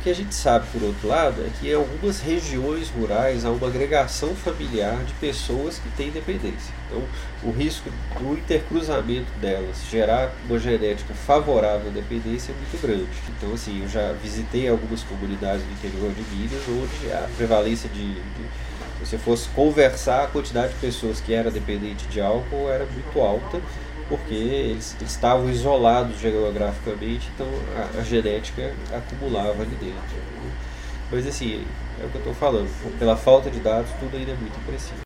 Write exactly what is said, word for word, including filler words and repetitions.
que a gente sabe, por outro lado, é que em algumas regiões rurais há uma agregação familiar de pessoas que têm dependência. Então, o risco do intercruzamento delas gerar uma genética favorável à dependência é muito grande. Então, assim, eu já visitei algumas comunidades do interior de Minas onde a prevalência de, de se você fosse conversar, a quantidade de pessoas que era dependente de álcool era muito alta, porque eles, eles estavam isolados geograficamente, então a, a genética acumulava ali dentro. Mas assim, é o que eu estou falando, pela falta de dados, tudo ainda é muito impreciso.